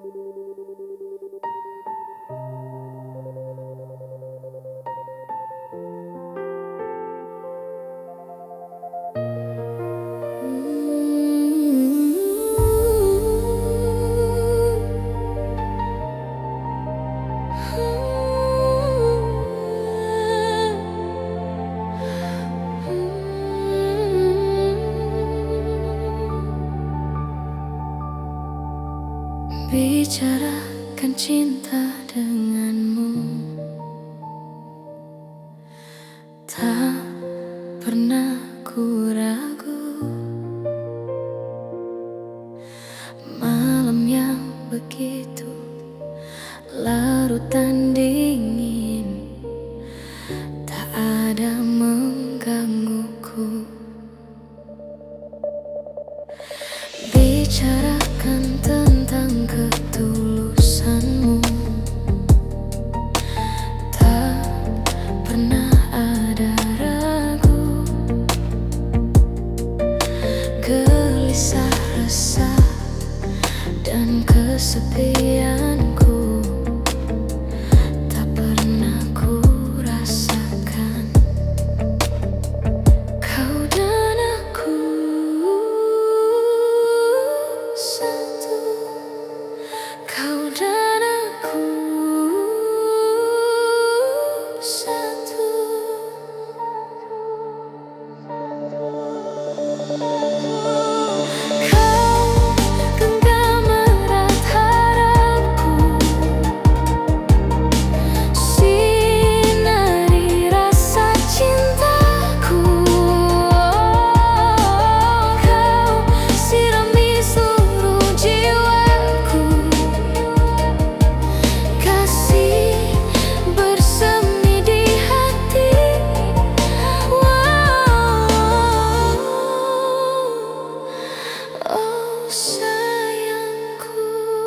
Bicarakan cinta denganmu, tak pernah ku ragu. Malam yang begitu larut dan dingin, tak ada menggangguku. Bicarakan tentang ketulusanmu, tak pernah ada ragu. Gelisah resah dan kesepianku tak pernah ku rasakan. Kau dan aku satu, kau dan aku satu. Kau genggam erat harapku, sinari rasa cintaku. Kau sirami seluruh jiwaku, kasih bersemi di hati. Oh sayangku,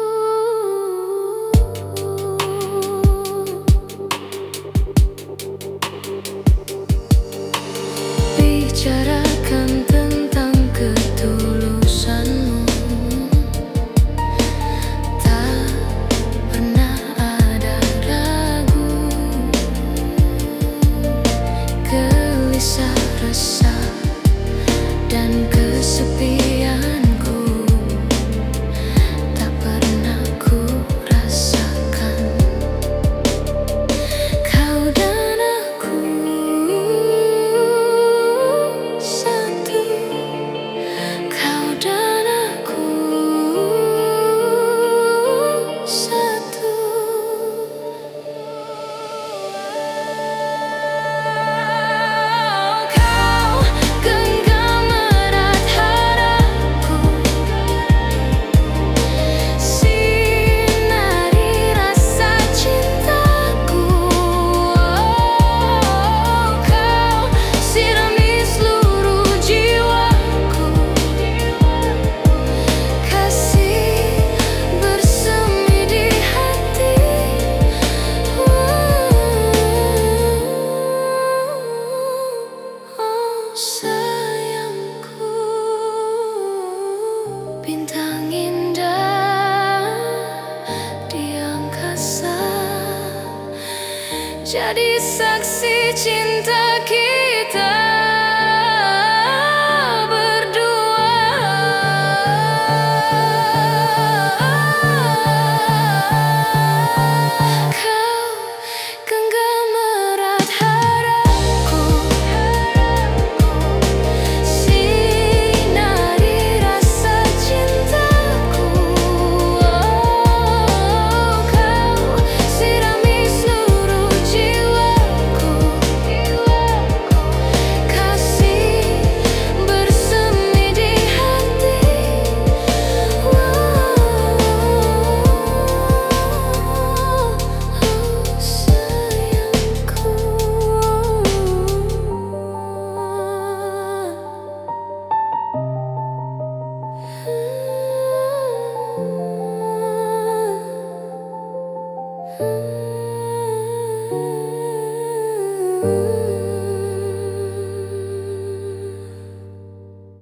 bicarakan tentang ketulusanmu, tak pernah ada ragu. Gelisah resah dan kesepianku tak pernah ku rasakan. Kau dan aku satu, kau dan aku satu. Kau genggam erat harapku, sinari rasa cintaku. Kau sirami seluruh jiwaku, kasih bersemi di hati. Oh sayangku, bintang indah di angkasa jadi saksi cinta.